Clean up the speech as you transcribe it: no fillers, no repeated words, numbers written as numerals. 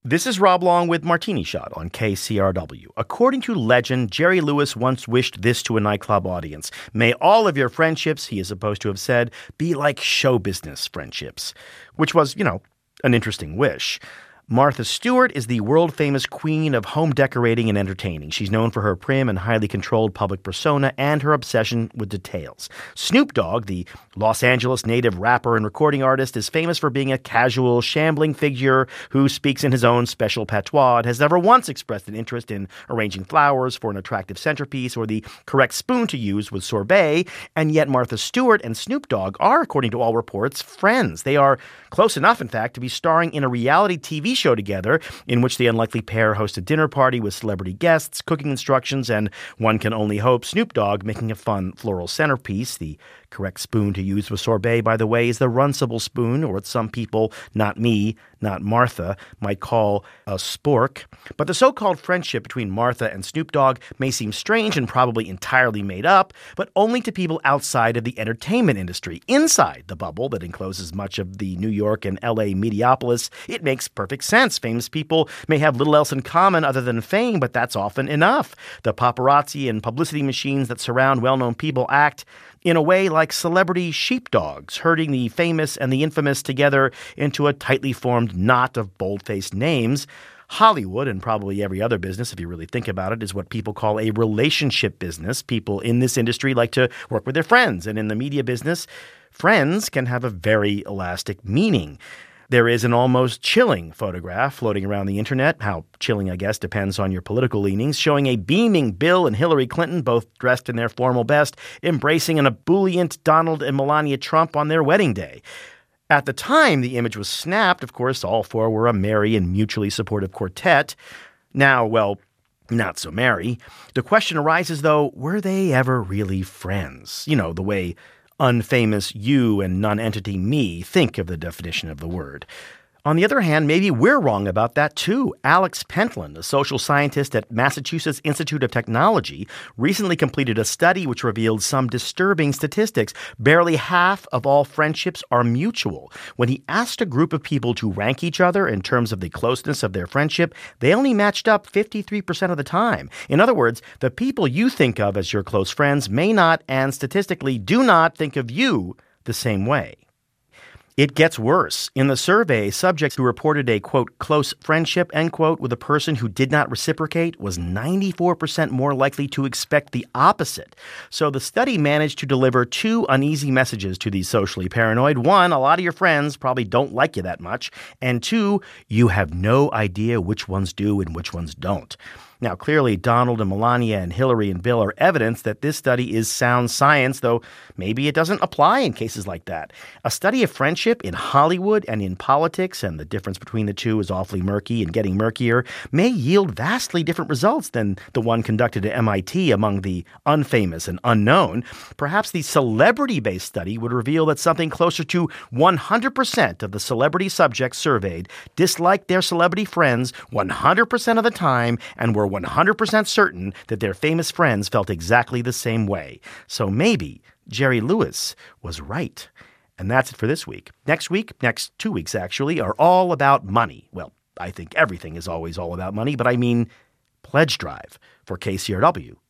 This is Rob Long with Martini Shot on KCRW. According to legend, Jerry Lewis once wished this to a nightclub audience. May all of your friendships, he is supposed to have said, be like show business friendships. Which was, an interesting wish. Martha Stewart is the world-famous queen of home decorating and entertaining. She's known for her prim and highly controlled public persona and her obsession with details. Snoop Dogg, the Los Angeles native rapper and recording artist, is famous for being a casual, shambling figure who speaks in his own special patois and has never once expressed an interest in arranging flowers for an attractive centerpiece or the correct spoon to use with sorbet. And yet Martha Stewart and Snoop Dogg are, according to all reports, friends. They are close enough, in fact, to be starring in a reality TV show together in which the unlikely pair host a dinner party with celebrity guests, cooking instructions, and one can only hope Snoop Dogg making a fun floral centerpiece. The correct spoon to use with sorbet, by the way, is the Runcible spoon, or what some people, not me, not Martha, might call a spork. But the so-called friendship between Martha and Snoop Dogg may seem strange and probably entirely made up, but only to people outside of the entertainment industry. Inside the bubble that encloses much of the New York and L.A. mediopolis, it makes perfect sense. Famous people may have little else in common other than fame, but that's often enough. The paparazzi and publicity machines that surround well-known people act in a way like celebrity sheepdogs, herding the famous and the infamous together into a tightly formed knot of bold-faced names. Hollywood, and probably every other business, if you really think about it, is what people call a relationship business. People in this industry like to work with their friends, and in the media business, friends can have a very elastic meaning. There is an almost chilling photograph floating around the internet, how chilling, I guess, depends on your political leanings, showing a beaming Bill and Hillary Clinton, both dressed in their formal best, embracing an ebullient Donald and Melania Trump on their wedding day. At the time the image was snapped, of course, all four were a merry and mutually supportive quartet. Now, well, not so merry. The question arises, though, were they ever really friends? The way unfamous you and nonentity me think of the definition of the word. On the other hand, maybe we're wrong about that too. Alex Pentland, a social scientist at Massachusetts Institute of Technology, recently completed a study which revealed some disturbing statistics. Barely half of all friendships are mutual. When he asked a group of people to rank each other in terms of the closeness of their friendship, they only matched up 53% of the time. In other words, the people you think of as your close friends may not, and statistically do not, think of you the same way. It gets worse. In the survey, subjects who reported a, quote, close friendship, end quote, with a person who did not reciprocate was 94% more likely to expect the opposite. So the study managed to deliver two uneasy messages to these socially paranoid. One, a lot of your friends probably don't like you that much. And two, you have no idea which ones do and which ones don't. Now, clearly, Donald and Melania and Hillary and Bill are evidence that this study is sound science, though maybe it doesn't apply in cases like that. A study of friendship in Hollywood and in politics, and the difference between the two is awfully murky and getting murkier, may yield vastly different results than the one conducted at MIT among the unfamous and unknown. Perhaps the celebrity-based study would reveal that something closer to 100% of the celebrity subjects surveyed disliked their celebrity friends 100% of the time and were 100% certain that their famous friends felt exactly the same way. So maybe Jerry Lewis was right. And that's it for this week. Next 2 weeks actually, are all about money. Well, I think everything is always all about money, but I mean Pledge Drive. For KCRW,